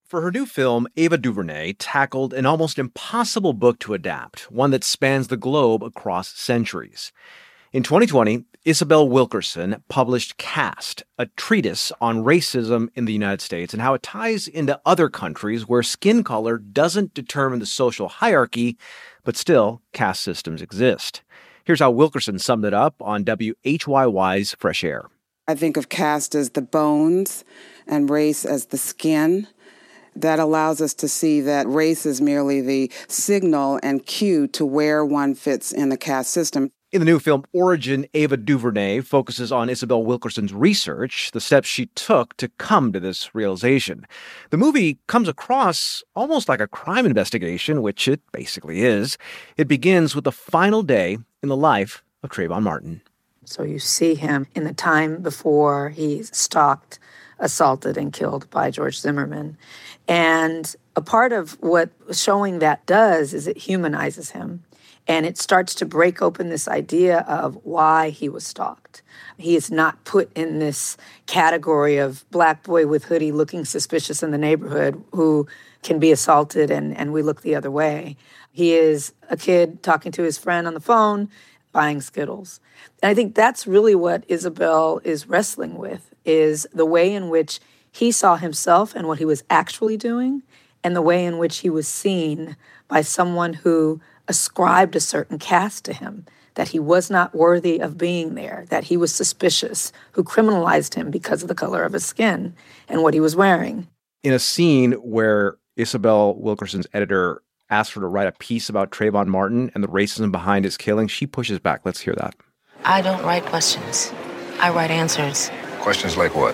For her new film, Ava DuVernay tackled an almost impossible book to adapt, one that spans the globe across centuries. In 2020, Isabel Wilkerson published Caste, a treatise on racism in the United States and how it ties into other countries where skin color doesn't determine the social hierarchy, but still, caste systems exist. Here's how Wilkerson summed it up on WHYY's Fresh Air. I think of caste as the bones and race as the skin. That allows us to see that race is merely the signal and cue to where one fits in the caste system. In the new film Origin, Ava DuVernay focuses on Isabel Wilkerson's research, the steps she took to come to this realization. The movie comes across almost like a crime investigation, which it basically is. It begins with the final day in the life of Trayvon Martin. So you see him in the time before he's stalked, assaulted, and killed by George Zimmerman. And a part of what showing that does is it humanizes him. And it starts to break open this idea of why he was stalked. He is not put in this category of black boy with hoodie looking suspicious in the neighborhood who can be assaulted and we look the other way. He is a kid talking to his friend on the phone, buying Skittles. And I think that's really what Isabel is wrestling with, is the way in which he saw himself and what he was actually doing, and the way in which he was seen by someone who ascribed a certain caste to him, that he was not worthy of being there, that he was suspicious, who criminalized him because of the color of his skin and what he was wearing. In a scene where Isabel Wilkerson's editor asks her to write a piece about Trayvon Martin and the racism behind his killing, she pushes back. Let's hear that. I don't write questions. I write answers. Questions like what?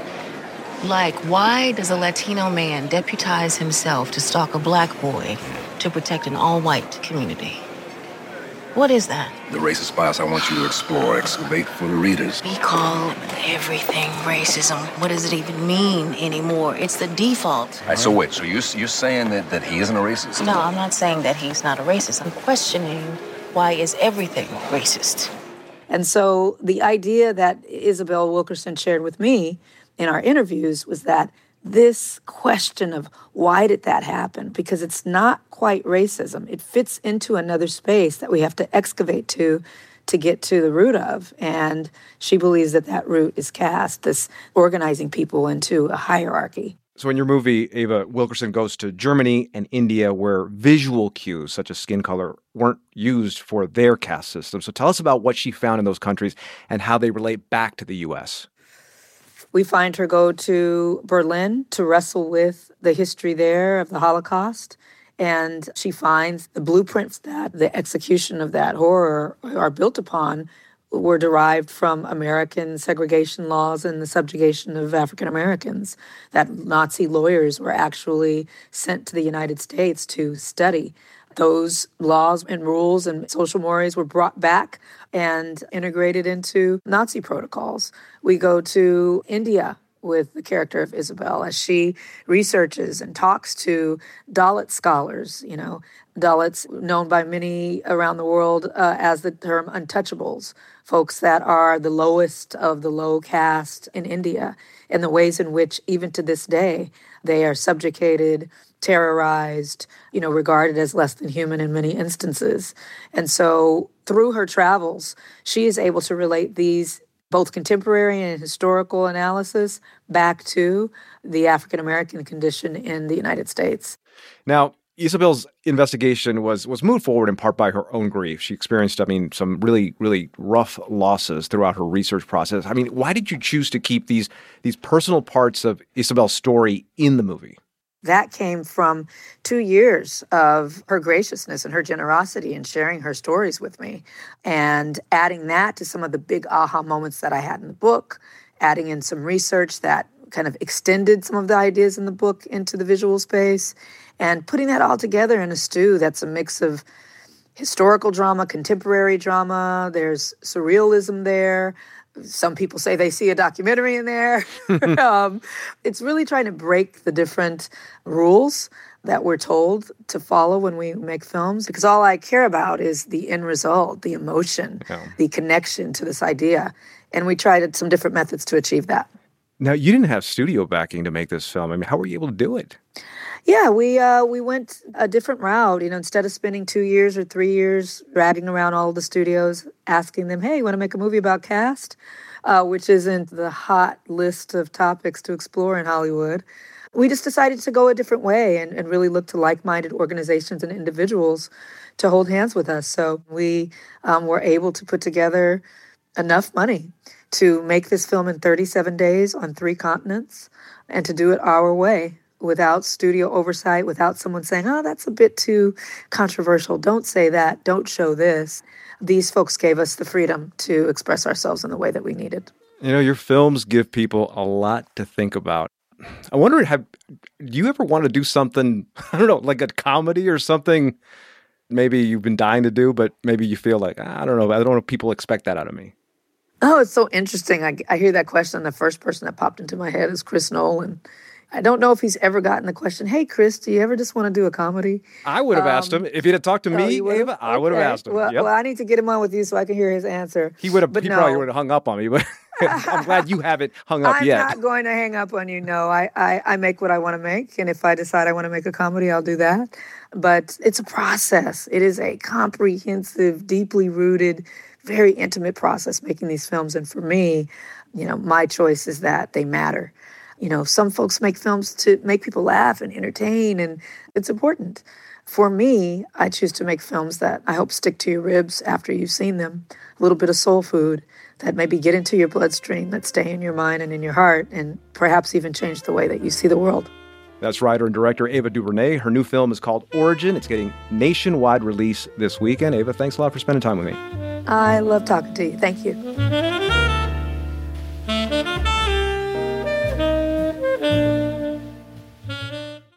Like, why does a Latino man deputize himself to stalk a black boy to protect an all-white community? What is that? The racist bias I want you to explore, excavate for the readers. We call everything racism. What does it even mean anymore? It's the default. All right, so wait, so you're saying that he isn't a racist? No, I'm not saying that he's not a racist. I'm questioning why is everything racist. And so the idea that Isabel Wilkerson shared with me in our interviews was that this question of why did that happen? Because it's not quite racism. It fits into another space that we have to excavate to get to the root of. And she believes that that root is caste, this organizing people into a hierarchy. So in your movie, Ava Wilkerson goes to Germany and India where visual cues such as skin color weren't used for their caste system. So tell us about what she found in those countries and how they relate back to the U.S. We find her go to Berlin to wrestle with the history there of the Holocaust. And she finds the blueprints that the execution of that horror are built upon were derived from American segregation laws and the subjugation of African Americans, that Nazi lawyers were actually sent to the United States to study. Those laws and rules and social mores were brought back and integrated into Nazi protocols. We go to India with the character of Isabel as she researches and talks to Dalit scholars, Dalits known by many around the world as the term untouchables, folks that are the lowest of the low caste in India, and the ways in which even to this day they are subjugated, terrorized, regarded as less than human in many instances. And so through her travels, she is able to relate these both contemporary and historical analysis back to the African-American condition in the United States. Now, Isabel's investigation was moved forward in part by her own grief. She experienced, some really, really rough losses throughout her research process. Why did you choose to keep these personal parts of Isabel's story in the movie? That came from 2 years of her graciousness and her generosity in sharing her stories with me, and adding that to some of the big aha moments that I had in the book, adding in some research that kind of extended some of the ideas in the book into the visual space, and putting that all together in a stew that's a mix of historical drama, contemporary drama, there's surrealism there. Some people say they see a documentary in there. It's really trying to break the different rules that we're told to follow when we make films, because all I care about is the end result, the emotion, the connection to this idea. And we tried some different methods to achieve that. Now, you didn't have studio backing to make this film. I mean, how were you able to do it? Yeah, we went a different route. Instead of spending 2 years or 3 years dragging around all the studios, asking them, hey, you want to make a movie about caste? Which isn't the hot list of topics to explore in Hollywood. We just decided to go a different way and really look to like-minded organizations and individuals to hold hands with us. So we were able to put together enough money to make this film in 37 days on 3 continents and to do it our way without studio oversight, without someone saying, oh, that's a bit too controversial. Don't say that. Don't show this. These folks gave us the freedom to express ourselves in the way that we needed. Your films give people a lot to think about. I wonder, do you ever want to do something, I don't know, like a comedy or something maybe you've been dying to do, but maybe you feel like, I don't know if people expect that out of me? Oh, it's so interesting. I hear that question. The first person that popped into my head is Chris Nolan. I don't know if he's ever gotten the question, hey, Chris, do you ever just want to do a comedy? I would have asked him. If he'd have talked to me, Ava, I would have asked him. Well, I need to get him on with you so I can hear his answer. He probably would have hung up on me, but I'm glad you haven't hung up yet. I'm not going to hang up on you, no. I make what I want to make, and if I decide I want to make a comedy, I'll do that. But it's a process. It is a comprehensive, deeply rooted, very intimate process making these films. And for me, my choice is that they matter. Some folks make films to make people laugh and entertain, and it's important. For me, I choose to make films that I hope stick to your ribs after you've seen them. A little bit of soul food that maybe get into your bloodstream, that stay in your mind and in your heart, and perhaps even change the way that you see the world. That's writer and director Ava DuVernay. Her new film is called Origin. It's getting nationwide release this weekend. Ava, thanks a lot for spending time with me. I love talking to you. Thank you.